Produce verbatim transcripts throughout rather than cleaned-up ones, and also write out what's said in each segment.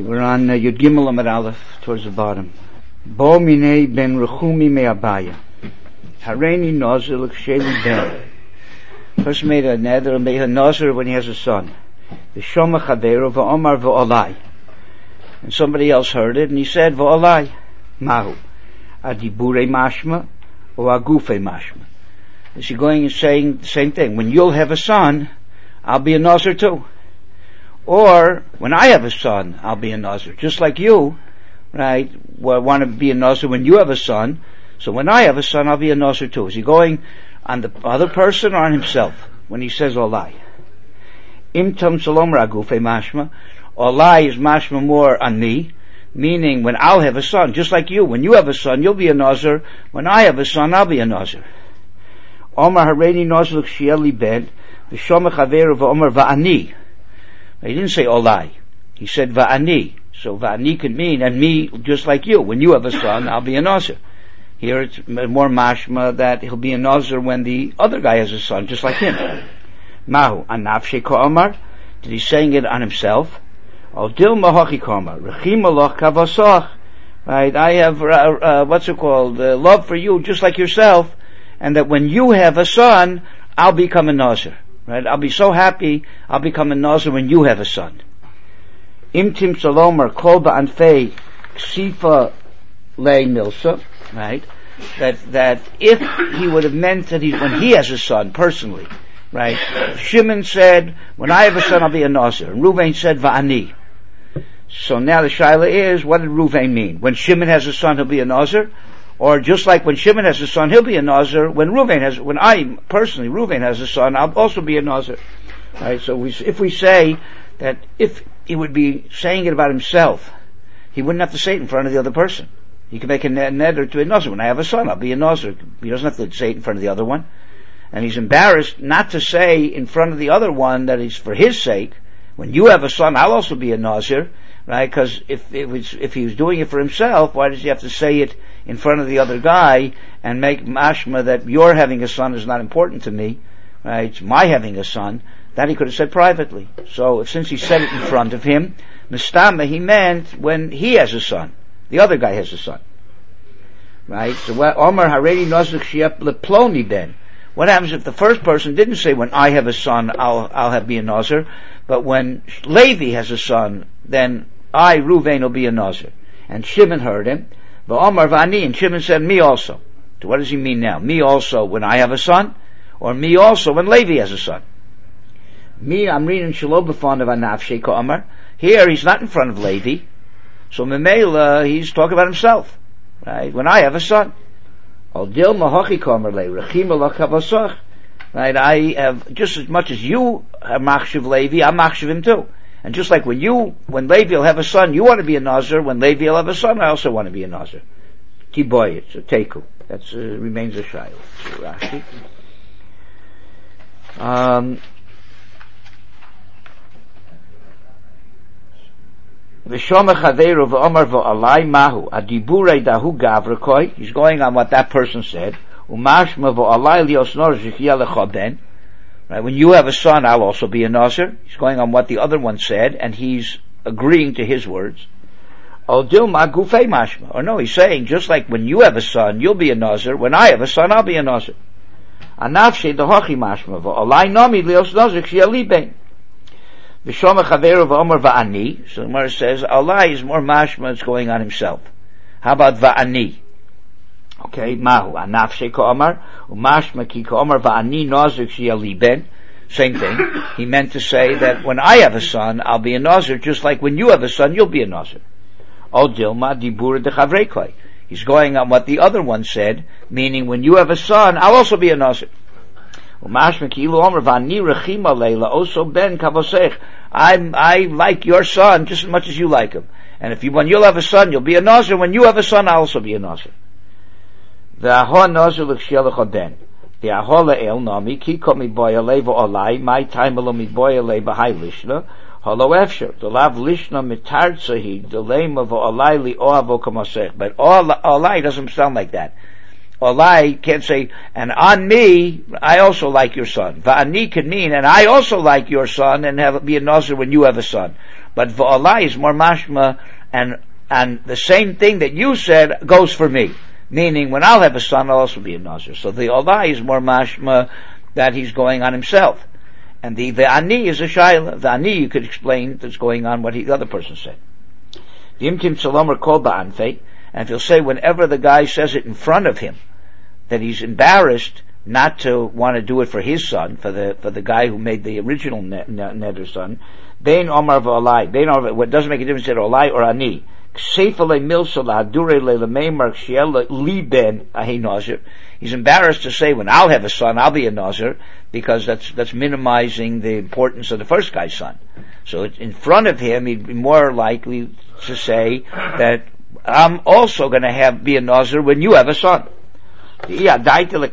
Okay, we're on uh, Yud Gimel Amud Aleph, towards the bottom. Bo minei ben Rechumi me Abaya. Hareini Nazir l'ksheli ben. First made a nether, made a Nazir when he has a son. V'shoma chaveru v'omar v'olai. And somebody else heard it, and he said, v'olai. Mahu. Adibure mashma, or agufe mashma. Is he going and saying the same thing? When you'll have a son, I'll be a Nazir too. Or, when I have a son, I'll be a Nazir. Just like you, right, want to be a Nazir when you have a son. So when I have a son, I'll be a Nazir too. Is he going on the other person or on himself when he says Olai? Im tam salom ragufe mashma. Olai is mashma more on me, meaning when I'll have a son, just like you. When you have a son, you'll be a Nazir. When I have a son, I'll be a Nazir. Omar hareini Nazir l'kshieli ben, v'shoma chaveru v'omar va'ani. He didn't say Olai. He said Va'ani. So Va'ani could mean, and me, just like you. When you have a son, I'll be a Nazir. Here it's more mashma that he'll be a Nazir when the other guy has a son, just like him. Mahu, anafshe ka'omar. Did he saying it on himself? Al dil mahachi ka'omar. Rechim aloch kavasach. Right, I have, uh, uh, what's it called, uh, love for you, just like yourself, and that when you have a son, I'll become a Nazir. Right? I'll be so happy, I'll become a Nazir when you have a son. Imtim Salomer Kol Ba'anfei Ksifa Lei Milsa, right? That, that if he would have meant that he, when he has a son, personally, right? Shimon said, when I have a son, I'll be a Nazir. And Ruvain said, Va'ani. So now the shaila is, what did Ruvain mean? When Shimon has a son, he'll be a Nazir? Or just like when Shimon has a son, he'll be a Nazir. When Ruvain has, when I personally, Ruvain has a son, I'll also be a Nazir. Right? So we, if we say that if he would be saying it about himself, he wouldn't have to say it in front of the other person. He could make a nether to a Nazir. When I have a son, I'll be a Nazir. He doesn't have to say it in front of the other one. And he's embarrassed not to say in front of the other one that it's for his sake. When you have a son, I'll also be a Nazir. Right? Because if it was, if he was doing it for himself, why does he have to say it in front of the other guy and make mashma that your having a son is not important to me, right? It's my having a son. That he could have said privately. So since he said it in front of him, mistama, he meant when he has a son. The other guy has a son. Right? So Omar haredi nazir shiap leploni ben. What happens if the first person didn't say when I have a son, I'll, I'll have be a Nazir, but when Levi has a son, then I, Ruvain, will be a Nazir. And Shimon heard him. But Omar Vani, and Shimon said, me also. So what does he mean now? Me also when I have a son? Or me also when Levi has a son? Me, I'm reading Shalom b'fon of Anafshe Omar. Here, he's not in front of Levi. So Memela, he's talking about himself. Right? When I have a son. Al dil mahachi Omar le, rechim alach havasach. Right? I have, just as much as you have machshav Levi, I'm machshav him too. And just like when you, when Levi will have a son, you want to be a Nazir. When Levi will have a son, I also want to be a Nazir. Tiboy, it's a teku. That uh, remains a shaila. Rashi. Um, V'shoma chaveru v'omar v'alai mahu adibure dahu gavrakoi. He's going on what that person said. Umashma v'alai lios nor zhichya lecha ben. Right, when you have a son, I'll also be a Nazir. He's going on what the other one said, and he's agreeing to his words. Or no, he's saying, just like when you have a son, you'll be a Nazir. When I have a son, I'll be a Nazir. Anafshe dehachi mashma v'olai nami lios nazir k'shiyali ben. V'shoma chaveru v'omar va'ani. So the Gemara says, Olai is more mashma, it's going on himself. How about va'ani? Okay, mahu anafshe ka'omar umashma ki ka'omar va'ani nazir k'shiyali ben. Same thing. He meant to say that when I have a son, I'll be a Nazir, just like when you have a son, you'll be a Nazir. O dilma dibura de chavrekoi. He's going on what the other one said, meaning when you have a son, I'll also be a Nazir. Umashma ki ilu omar va'ani rechima leila oso ben kavosech. I'm, I like your son just as much as you like him. And if you, when you'll have a son, you'll be a Nazir. When you have a son, I'll also be a Nazir. V'aho nazir l'kshielecha ben. V'aho le'el nami ki ko miboya le v'olai my time alo miboya le b'hai lishna halo efsher the lav lishna mitartzahi the lema v'olai li oavo kamasech. But olai doesn't sound like that. Olai can't say, and on me, I also like your son. Va'ani can mean, and I also like your son, and have be a Nazir when you have a son. But v'olai is more mashma, and and the same thing that you said goes for me. Meaning, when I'll have a son, I'll also be a nazir. So the olai is more mashma that he's going on himself. And the, the ani is a shayla. The ani, you could explain that's going on what he, the other person said. The imtim salomer kol ba'anfei, and if he'll say whenever the guy says it in front of him, that he's embarrassed not to want to do it for his son, for the, for the guy who made the original ne- ne- neder son, bein omar v'olai, bein omar, what doesn't make a difference, olai or ani. He's embarrassed to say, when I'll have a son, I'll be a nazir, because that's that's minimizing the importance of the first guy's son. So it, in front of him, he'd be more likely to say that I'm also going to have be a nazir when you have a son. Because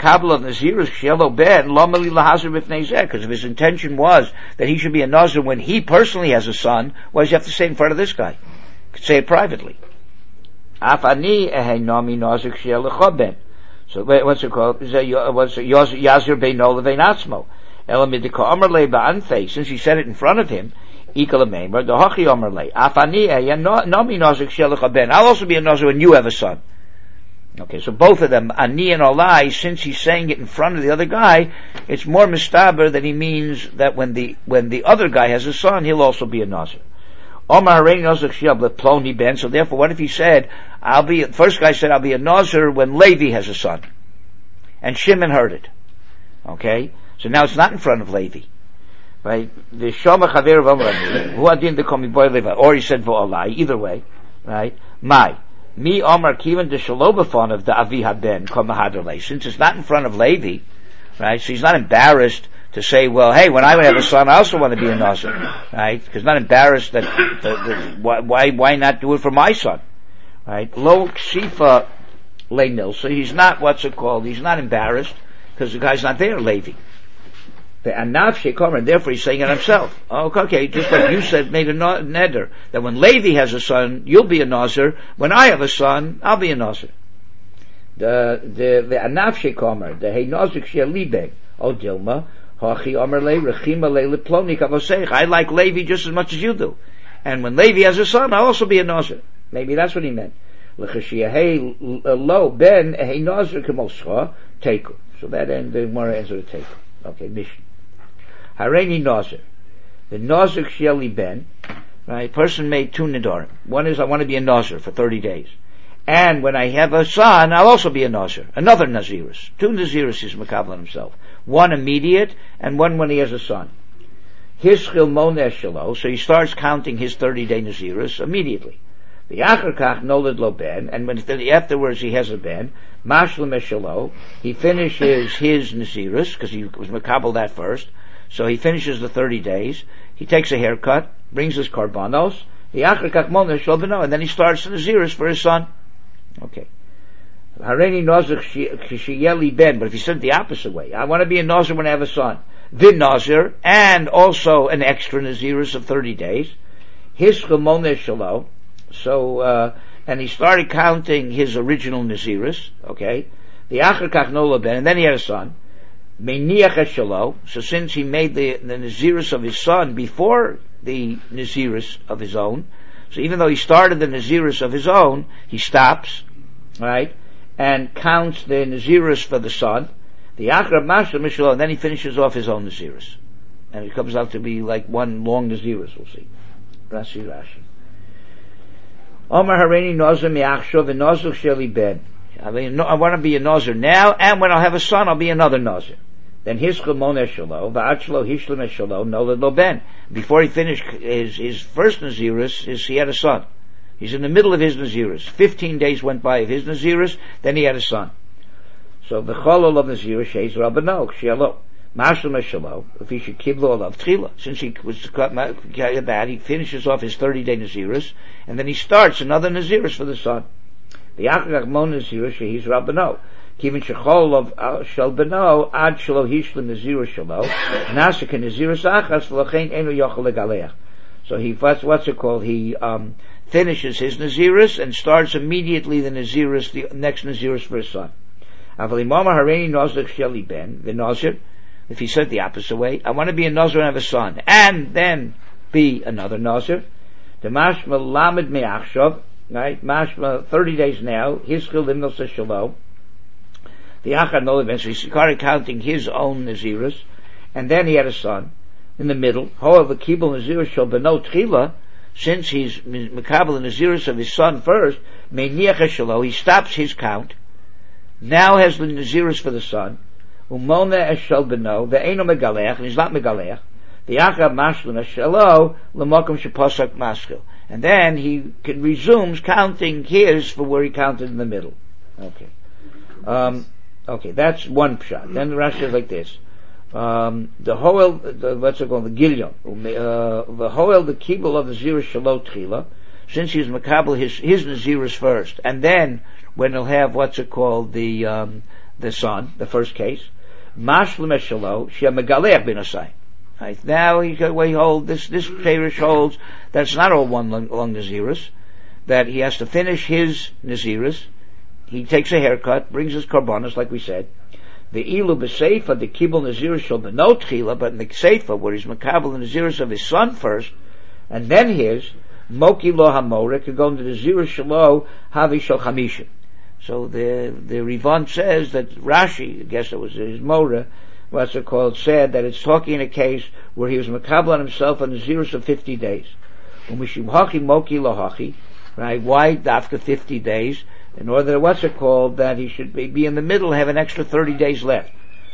if his intention was that he should be a nazir when he personally has a son, why does he have to say in front of this guy? Say it privately. So what's it called? What's Yazir Beino Levein Atzmo? Elamidika Omerle Ba'anfe. Since he said it in front of him, Ikala Meimer the Hachi Omerle. Afani Nomi Nazik Shelecha Ben. I'll also be a nazir when you have a son. Okay, so both of them, Ani and Olai, since he's saying it in front of the other guy, it's more mistaber that he means that when the when the other guy has a son, he'll also be a nazir. Omar Hareini Nazir Shiab Ploni Ben. So therefore, what if he said, "I'll be"? The first guy said, "I'll be a nazir when Levi has a son," and Shimon heard it. Okay, so now it's not in front of Levi, right? The Shama Chaver of Amrani, who adin the komi boy Levi, or he said v'olai. Either way, right? My me Omar Kivan the Shalobafon of the Avi Haben Komahaderle. Since it's not in front of Levi, right? So he's not embarrassed to say, well, hey, when I have a son, I also want to be a nazir, right? Because not embarrassed that, the, the, why, why not do it for my son, right? Lo ksifa le'nil. So he's not, what's it called? He's not embarrassed because the guy's not there, Levi. And therefore he's saying it himself. Oh, okay, just like you said, made a neder that when Levi has a son, you'll be a nazir. When I have a son, I'll be a nazir. The the the anaf shekomer the hey nazik shelibe oh Dilma. I like Levi just as much as you do. And when Levi has a son, I'll also be a nazir. Maybe that's what he meant. So that end, the Gemara ends with a take. Okay, mission. Hareini nazir. The nazir sheli ben, right? Person made two nedarim. One is, I want to be a nazir for thirty days. And when I have a son, I'll also be a nazir. Another nazirus. Two nazirus is makabel himself. One immediate, and one when he has a son. His chilmoneh shelo, so he starts counting his thirty-day nazirus immediately. The achar kach noled lo ben, and when afterwards he has a ben, mashlim shelo, he finishes his nazirus, because he was makabel that first, so he finishes the thirty days, he takes a haircut, brings his karbanos, the achar kach moneh shelo beno, and then he starts the nazirus for his son. Okay. Hareini nazir kishiyeli ben, but if he said the opposite way, I want to be a nazir when I have a son. Vin nazir, and also an extra nazirus of thirty days. His chemoneh shelo, so, uh, and he started counting his original nazirus, okay. The achar kach nola ben, and then he had a son. Meiniach shelo, so since he made the, the nazirus of his son before the nazirus of his own, so even though he started the nazirus of his own, he stops, right, and counts the nazirus for the son, the achar mashal mishlo, and then he finishes off his own nazirus, and it comes out to be like one long nazirus. We'll see. Rashi Rashi. Omar Hareini nazir miachshav v'nazir sheli ben. I mean, I want to be a nazir now, and when I'll have a son, I'll be another nazir. Then his chemoneh shelo v'achlo hishlim shelo noled lo ben. Before he finished his his first nazirus, his, he had a son. He's in the middle of his nazirus. Fifteen days went by of his nazirus, then he had a son. So the cholol of nazirus sheis rabbano shelo mashlim shelo. If he should kiblo alav tchila, since he was cut that, he finishes off his thirty-day nazirus, and then he starts another nazirus for the son. The achar mon nazirus sheis rabbano. Kivin shechol of shel beno ad shelo hishlim nazirus shelo nasik nazirus achas v'lachein enu yochel legaleach. So he what's, what's it called? He um, finishes his nazirus and starts immediately the nazirus, the next nazirus for his son. Avalimama hareini nazir sheli ben, the nazir. If he said the opposite way, I want to be a nazir and have a son, and then be another nazir. The mashma lamed me'achshav, right? Mashma, thirty days now, hiskil limnos shalo. The achad no eventually, he started counting his own Nazirus, and then he had a son, in the middle. However, kibul Nazirus shall beno tchila, since he's mekabel the Nazirus of his son first, me'niach shalo, he stops his count, now has the Nazirus for the son, umona es shall beno, the eino megalech, and he's not megalech, the achad mashlin es shalo, lemokum sheposak maskil. And then he can resumes counting his for where he counted in the middle. Okay. Um, okay, that's one pshat. Then the Rashi is like this. Um, the hoel, the, what's it called, the gilyon, uh, the hoel, the kibul of the Nazirus shalot tchila, since he's makabel his, his Nazirus first, and then when he'll have, what's it called, the, um, the son, the first case, mashlim eshalo, shia megalech bin asay. Right. Now he, we hold, this, this parish holds that it's not all one long, long Nazirus, that he has to finish his Nazirus, he takes a haircut, brings his karbonos, like we said, the ilu b'seifa, the kibul Nazirus shall be no tchila, but in the seifa, where he's makabel the Nazirus of his son first, and then his, moki lo hamore, could go into the Nazirus shalo, havi shal chamishim. So the, the Rivan says that Rashi, I guess it was his Mora, what's it called, said that it's talking in a case where he was makabel on himself on the Nazirus of fifty days. Umishim hachi moki lo hachi, right? Why dafka fifty days? In order, what's it called, that he should be, be in the middle, have an extra thirty days left.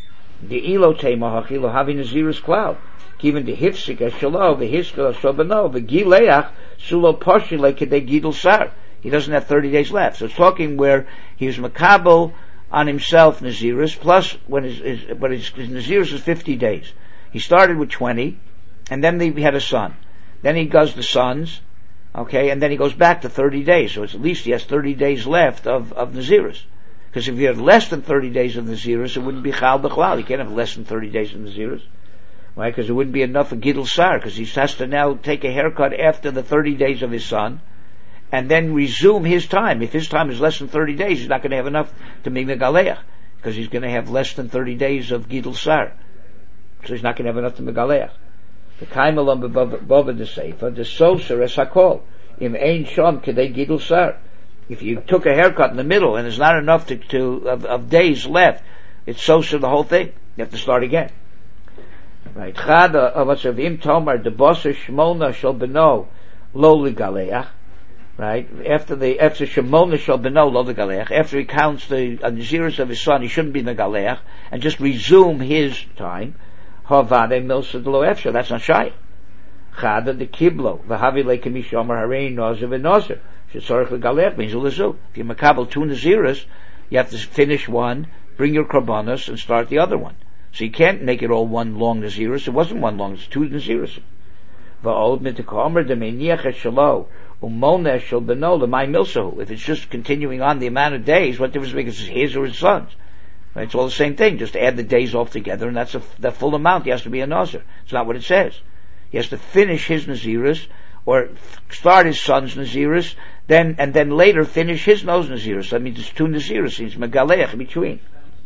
The ilo tema hachi lo havi Nazirus cloud. Given the hifsik eshalo, the hiskal shobano, the gileach sulo poshile kedei gidul sar. He doesn't have thirty days left. So it's talking where he was makabel on himself Nazirus, plus when his, his but his, his Nazirus is fifty days. He started with twenty, and then he had a son. Then he does the sons, okay, and then he goes back to thirty days. So it's at least he has thirty days left of, of Nazirus. Because if you have less than thirty days of Nazirus, it wouldn't be Chal B'chlal. You can't have less than thirty days of Nazirus. Right? Because it wouldn't be enough for Gidul Sar, because he has to now take a haircut after the thirty days of his son, and then resume his time. If his time is less than thirty days, he's not going to have enough to make Megaleach, because he's going to have less than thirty days of Gidul Sar. So he's not going to have enough to Megaleach. The Kaimalam Baba the Seifa, the Soser es Hakol, im Ein Shom Kedei Gidul Sar. If you took a haircut in the middle and there's not enough to, to of, of days left, it's Soser the whole thing. You have to start again. Right. Chada of Im Tomar the Boser Shmona Shal Beno Lo Ligaleach. Right? After the, after Shemona shall beno lo the galeach, after he counts the uh, Nazirus of his son, he shouldn't be in the galeach, and just resume his time. Havade milsa de lo efsha, that's not shy. Chada the kiblo, v'havi le kamishomer harein nozer v'nozer. Shetzorich le galeach means ulezu. If you makabel two Nazirus, you have to finish one, bring your karbonos, and start the other one. So you can't make it all one long Nazirus. It wasn't one long, it's two Nazirus. V'od mitikomer de meiniach eshalo, Umona shall beno l'may milsahu. If it's just continuing on the amount of days, what difference makes it his or his son's? Right? It's all the same thing. Just add the days all together, and that's a, the full amount. He has to be a nazir. It's not what it says. He has to finish his nazirus, or start his son's nazirus, then and then later finish his nose nazirus. That means it's two nazirus. He's megaleach in between.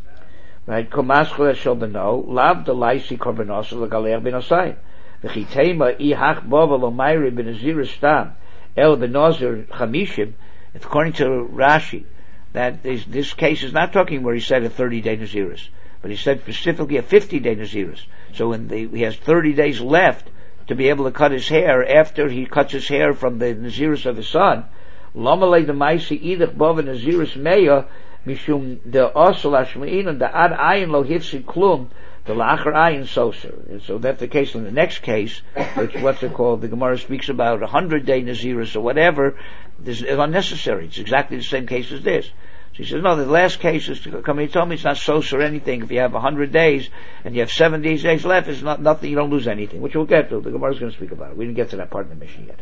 Right? Komaschol shall beno lav the laisi korbanos l'galeach ben osayim. V'chitema ihach bova lo mayri ben nazirus stam. El benazir chamishim, according to Rashi, that this, this case is not talking where he said a thirty-day Nazirus, but he said specifically a fifty-day Nazirus. So when the, he has thirty days left to be able to cut his hair after he cuts his hair from the Nazirus of his son, Lamalei the Maisi Idach Bava Nazirus Meya Mishum the Osel Ashma'in the Ad Ayin Lo Hifsi Klum the Lachar Ayin Soser. And so that's the case in the next case, which what's it called? The Gemara speaks about a hundred day Nazirus or whatever. This is unnecessary. It's exactly the same case as this. So he says, no, the last case is to come. He told me it's not Soser or anything. If you have a hundred days and you have seventy days left, it's not nothing. You don't lose anything, which we'll get to. The Gemara is going to speak about it. We didn't get to that part of the mission yet.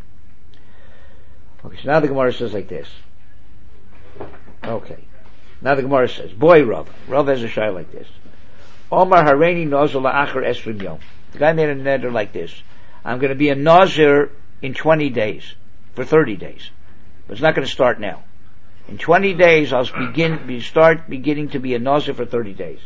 Okay, so now the Gemara says like this. Okay, now the Gemara says, boy, Rav, Rav has a shy like this. Omar Hareini Nazir la'achar esrim yom. The guy made a neder like this. I'm going to be a Nazir in twenty days, for thirty days. But it's not going to start now. In twenty days, I'll begin, be, start beginning to be a Nazir for thirty days.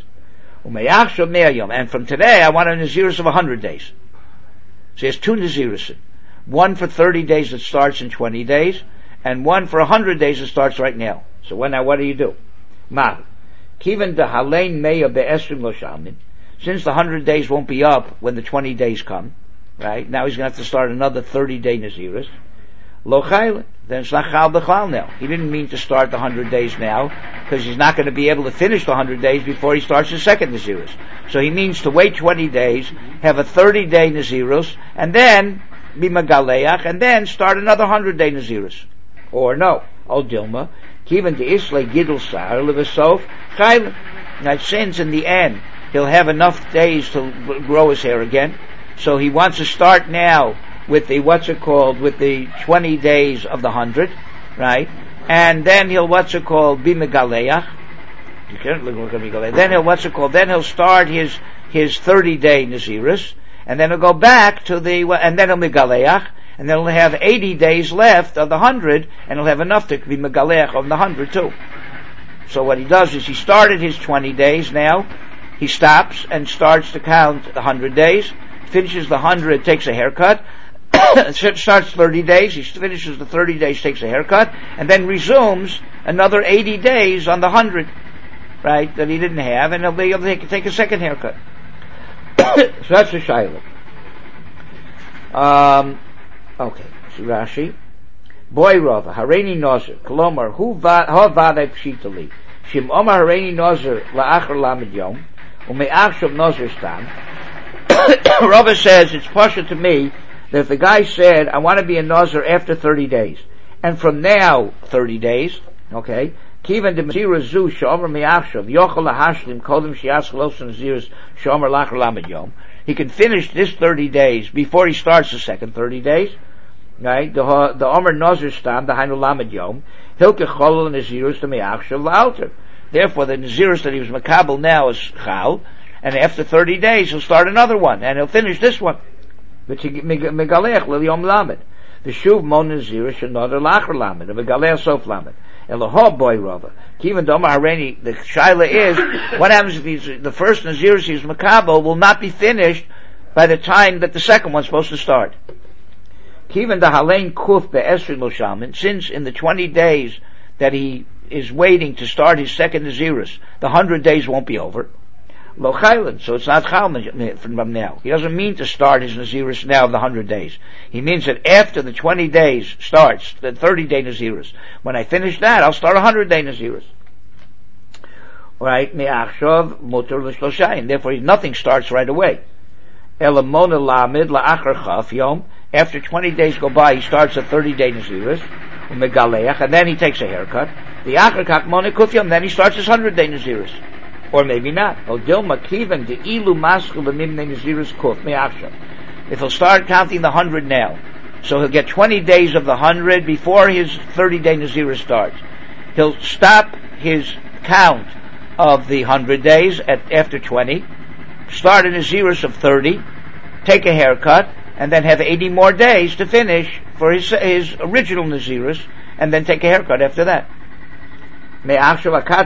And from today, I want a Nazirus of one hundred days. So he has two Nazirus. one for thirty days that starts in twenty days, and one for one hundred days that starts right now. So when, now what do you do? Ma, kiven de halein meya be'esrim lo shalmin. Since the one hundred days won't be up when the twenty days come, right? Now he's going to have to start another thirty day Naziris. Lo chayla. Then it's not chal b'chlal now. He didn't mean to start the one hundred days now, because he's not going to be able to finish the one hundred days before he starts his second Naziris. So he means to wait twenty days, have a thirty day Nazirus, and then be Megaleach, and then start another one hundred day Nazirus. Or no, Ol Dilma, Kivan de Isle Gidl Sar, Levasof, Chayla. Now since in the end, he'll have enough days to grow his hair again, so he wants to start now with the, what's it called, with the twenty days of the hundred, right? And then he'll, what's it called, be Megaleach. You can't look at Megaleach. Then he'll, what's it called, then he'll start his, his thirty day Naziris, and then he'll go back to the, and then he'll Megaleach, and then he'll have eighty days left of the hundred, and he'll have enough to be Megaleach of the hundred too. So what he does is he started his twenty days now, he stops and starts to count the hundred days, finishes the hundred, takes a haircut, starts thirty days, he finishes the thirty days, takes a haircut, and then resumes another eighty days on the hundred, right, that he didn't have, and he'll be able to take, take a second haircut. So that's the Shaila. Um, okay, so Rashi. Boy Rava, Hareini Nazir, Kolomar, Hu Vadai Pshitali, Shim Omar Hareini Nazir, La'achar Lamed Yom, Ume'achshav Nazir Stam. Rava says, it's pasha to me, that if the guy said, I want to be a Nazir after thirty days, and from now thirty days, okay, Kivan de Nazir Zu Shomer Mi'achshav Yochel Lahashlim Kodim Shias Chlos Naziris Shomer Lachar Lamed Yom, he can finish this thirty days before he starts the second thirty days, right? The the Omer Nazir Stam the Hainu Lamed Yom Hilke Cholol Nazirus to Mi'achshav La'alter. Therefore, the Nazirus that he was Makabel now is Chal, and after thirty days he'll start another one, and he'll finish this one. The Shuv Mon Nazirus another Lachar Lamed, and Megaleach Sof Lamed. Elohob boy Rava. Kivan Doma Hareni, the Shaila is, what happens if he's, the first Nazirus he's Makabel will not be finished by the time that the second one's supposed to start. Kivan the Halein Kuf Be'esrin Lo Shalmin, since in the twenty days that he is waiting to start his second Nazirus, the hundred days won't be over. Lo Chaylan, so it's not Chal from now. He doesn't mean to start his Nazirus now of the hundred days. He means that after the twenty days starts, the thirty day Nazirus, when I finish that, I'll start a hundred day Nazirus. Right? Me'achshav muter l'shloshayin. Therefore, nothing starts right away. Elamona lamid la'achar chaf yom. After twenty days go by, he starts a thirty day Nazirus, Megaleach, and then he takes a haircut. The achar kach mona kuf yom, then he starts his hundred day Nazirus. Or maybe not. If he'll start counting the hundred now, so he'll get twenty days of the hundred before his thirty day Nazirus starts. He'll stop his count of the hundred days at after twenty, start a Nazirus of thirty, take a haircut, and then have eighty more days to finish for his his original Nazirus, and then take a haircut after that. There's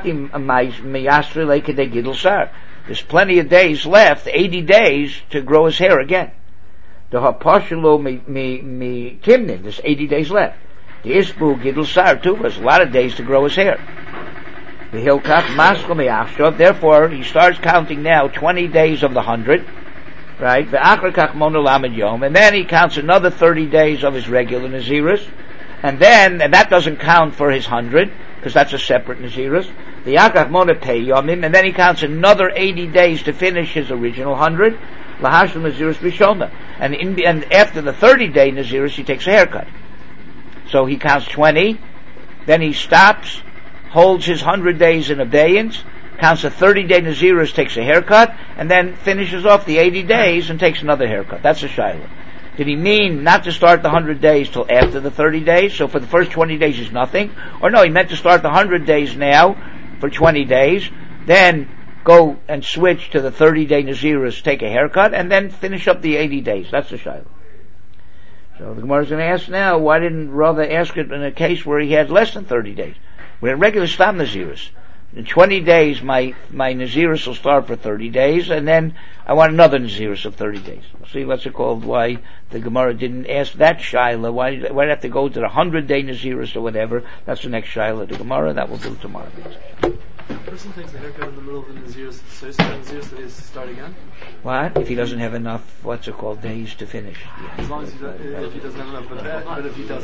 plenty of days left, eighty days, to grow his hair again. There's eighty days left. The Isbu Gidl Sar too, there's a lot of days to grow his hair. Therefore, he starts counting now twenty days of the hundred, right? And then he counts another thirty days of his regular Nazirus, and then, and that doesn't count for his hundred, because that's a separate Nazirus. The Yakach Mona Pei Yomim, and then he counts another eighty days to finish his original hundred. Lahashim Nazirus Bishona. And in, and after the thirty day Nazirus, he takes a haircut. So he counts twenty, then he stops, holds his hundred days in abeyance, counts a thirty day Nazirus, takes a haircut, and then finishes off the eighty days and takes another haircut. That's a Shaila. Did he mean not to start the hundred days till after the thirty days? So for the first twenty days is nothing? Or no, he meant to start the hundred days now for twenty days, then go and switch to the thirty day Nazirus, take a haircut, and then finish up the eighty days. That's the Shaila. So the Gemara is going to ask now, why didn't Rava ask it in a case where he had less than thirty days? We had regular Stam Nazirus. In twenty days, my, my Nazirus will start for thirty days, and then I want another Nazirus of thirty days. See what's it called, why the Gemara didn't ask that Shaila, why, why do I have to go to the hundred day Nazirus or whatever? That's the next Shaila of the Gemara, that we'll do tomorrow. The person takes a haircut in the middle of the Nazirus, so he's starting Nazirus, so he has to start again? What? If he doesn't have enough, what's it called, days to finish. As long as he, does, if he doesn't have enough, but, but if he does